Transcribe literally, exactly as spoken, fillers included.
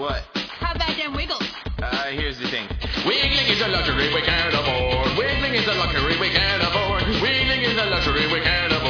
What? How about them wiggles? Uh, here's the thing. Wiggling is a luxury we can't afford. Wiggling is a luxury we can't afford. Wiggling is a luxury we can't afford.